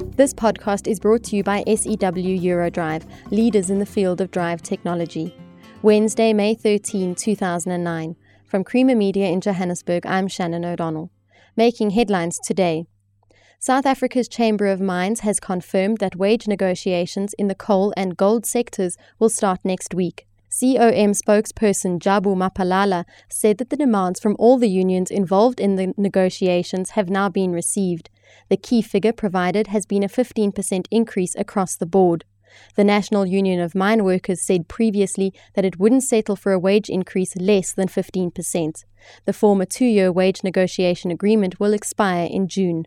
This podcast is brought to you by SEW Eurodrive, leaders in the field of drive technology. Wednesday, May 13, 2009. From Creamer Media in Johannesburg, I'm Shannon O'Donnell. Making headlines today. South Africa's Chamber of Mines has confirmed that wage negotiations in the coal and gold sectors will start next week. COM spokesperson Jabu Mapalala said that the demands from all the unions involved in the negotiations have now been received. The key figure provided has been a 15% increase across the board. The National Union of Mine Workers said previously that it wouldn't settle for a wage increase less than 15%. The former 2-year wage negotiation agreement will expire in June.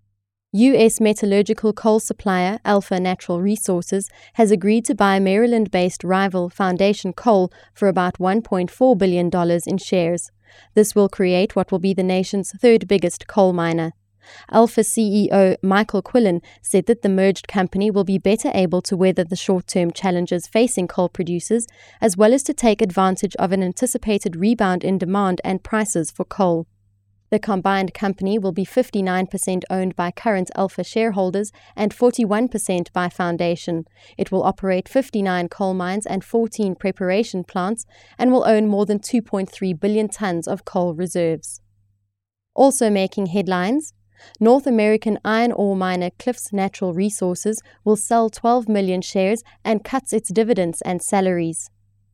U.S. metallurgical coal supplier Alpha Natural Resources has agreed to buy Maryland-based rival Foundation Coal for about $1.4 billion in shares. This will create what will be the nation's third biggest coal miner. Alpha CEO Michael Quillen said that the merged company will be better able to weather the short-term challenges facing coal producers, as well as to take advantage of an anticipated rebound in demand and prices for coal. The combined company will be 59% owned by current Alpha shareholders and 41% by Foundation. It will operate 59 coal mines and 14 preparation plants and will own more than 2.3 billion tons of coal reserves. Also making headlines, North American iron ore miner Cliffs Natural Resources will sell 12 million shares and cuts its dividends and salaries.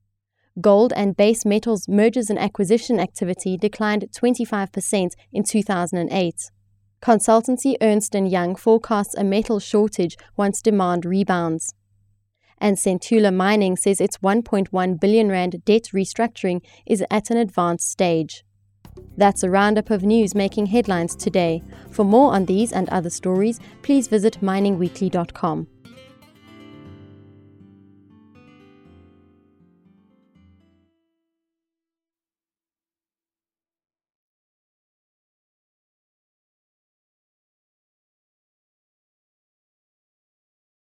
Gold and base metals mergers and acquisition activity declined 25% in 2008. Consultancy Ernst & Young forecasts a metal shortage once demand rebounds. And Centula Mining says its 1.1 billion rand debt restructuring is at an advanced stage. That's a roundup of news making headlines today. For more on these and other stories, please visit miningweekly.com.